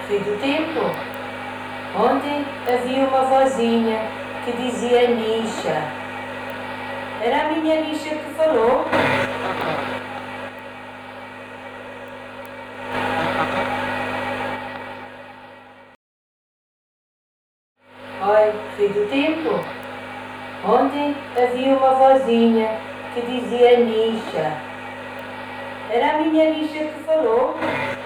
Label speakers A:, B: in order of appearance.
A: fim do tempo. Ontem havia uma vozinha que dizia Nisha. Era a minha Nisha que falou. Oi, fim do tempo. Ontem havia uma vozinha que dizia Nisha. Era a minha Nisha que falou.